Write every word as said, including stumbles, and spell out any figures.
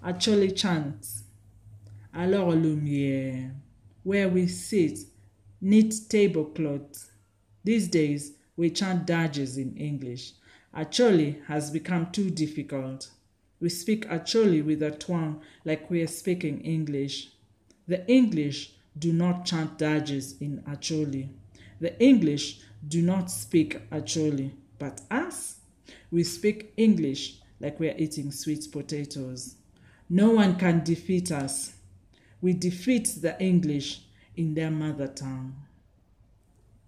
Acholi chants. Alors lumière, where we sit, neat tablecloth. These days, we chant dages in English. Acholi has become too difficult. We speak Acholi with a twang like we are speaking English. The English do not chant dages in Acholi. The English do not speak Acholi. But us, we speak English like we are eating sweet potatoes. No one can defeat us. We defeat the English in their mother tongue.